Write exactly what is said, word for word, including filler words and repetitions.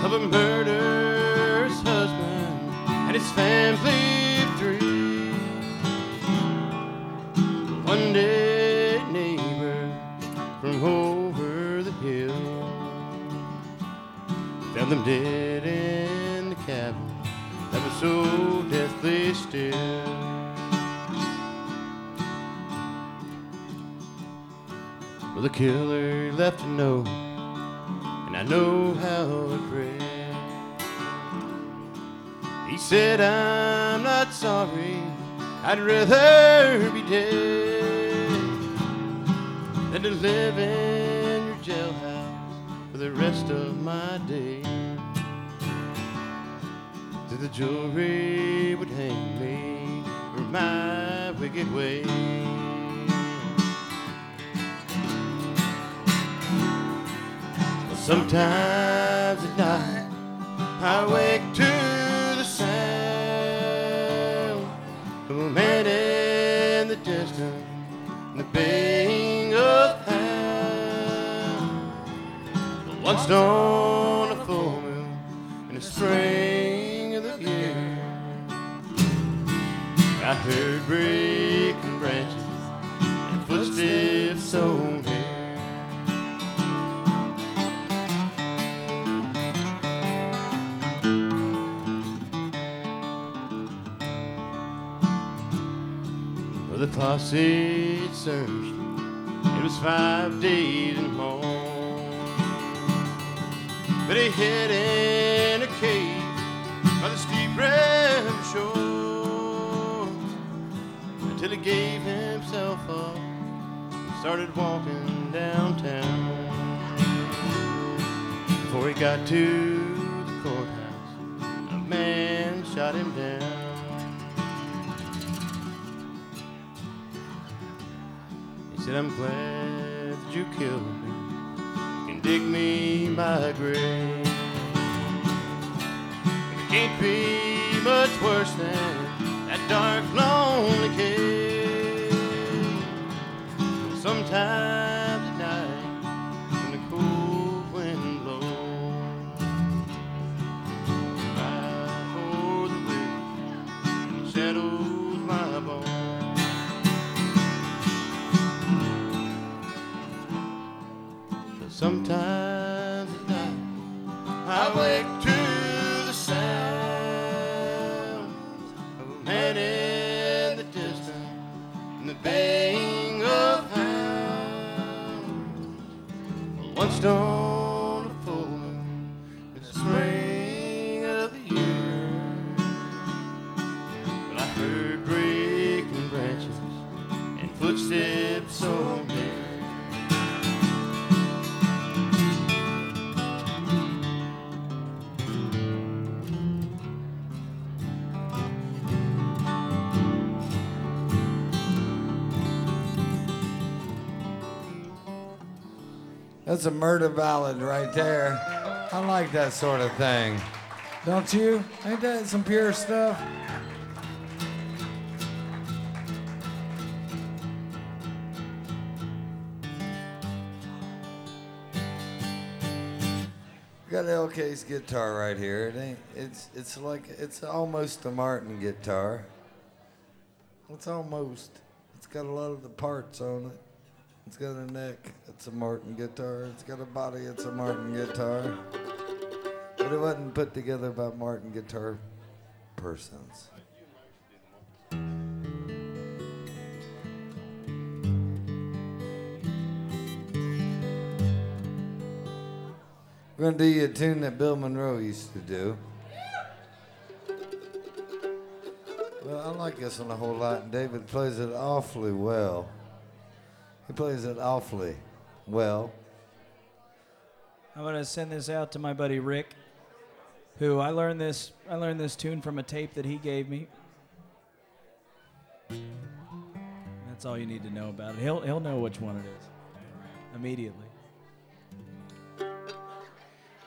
of a murderous husband and his family of three. One day, neighbor from over the hill found them dead in the cabin that was so deathly still. Well, the killer left a note, and I know how it read. He said, I'm not sorry, I'd rather be dead than to live in your jailhouse for the rest of my days. That the jury would hang me for my wicked ways. Well, sometimes at night I wake to the sound of a man in the distance and the baying of hounds. One stone, a full moon, in the spring of the year, I heard breaking branches and footsteps so near. Well, the posse searched. It was five days and more, but he hid in a cave by the steep red shore until he gave himself up and started walking downtown. Before he got to the courthouse, a man shot him down. He said, I'm glad that you killed me. You can dig me my grave. It can't be much worse than that dark, lonely cave. Sometimes at night, when the cold wind blows, I hold the wind and it shadows my bones. Sometimes at night I wake to the sound of a man in the distance and the baying of hounds. One stone, a full moon, in the spring of the year. But I heard breaking branches and footsteps so near. That's a murder ballad right there. I like that sort of thing. Don't you? Ain't that some pure stuff? Got L K's guitar right here. It ain't. It's. It's like. It's almost a Martin guitar. It's almost. It's got a lot of the parts on it. It's got a neck, it's a Martin guitar. It's got a body, it's a Martin guitar. But it wasn't put together by Martin guitar persons. We're gonna do you a tune that Bill Monroe used to do. Well, I like this one a whole lot, and David plays it awfully well. He plays it awfully well. I'm gonna send this out to my buddy Rick, who I learned this. I learned this tune from a tape that he gave me. That's all you need to know about it. He'll he'll know which one it is immediately.